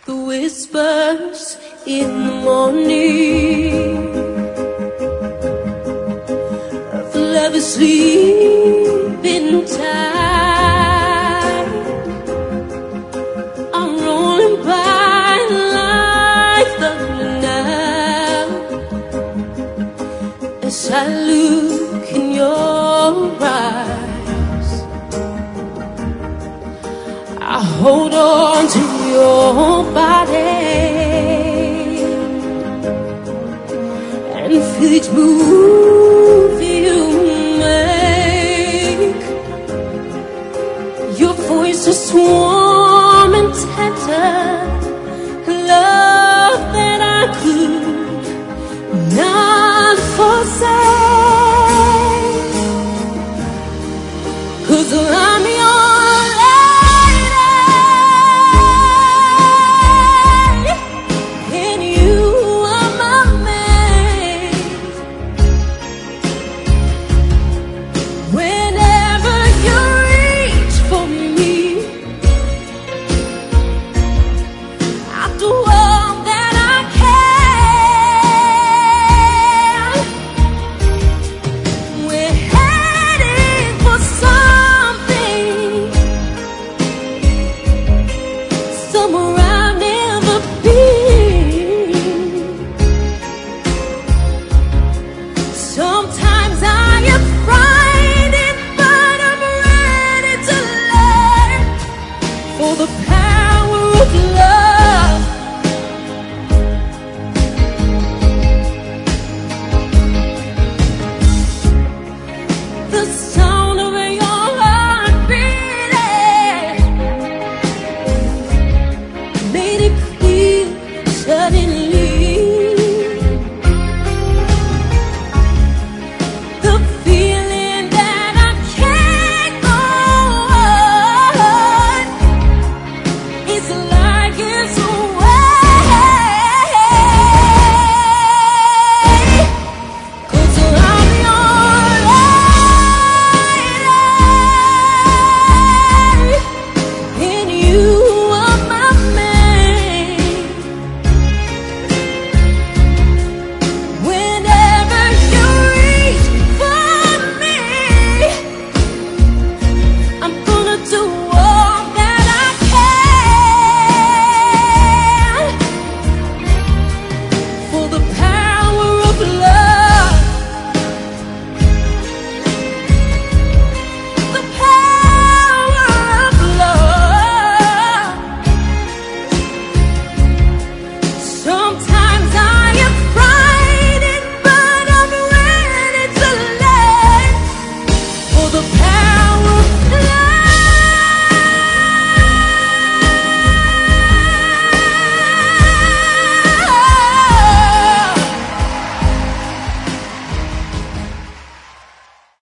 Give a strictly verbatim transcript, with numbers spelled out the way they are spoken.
The whispers in the morning of love sleeping time are rolling by like thunder now. As I look in your eyes, I hold on to your body and feel each move you make. Your voice is warm and tender, love that I could not forsake, 'cause I'm your the power of love. The sound of your heart beating made it clear suddenly. The feeling that I can't go on, it's like it's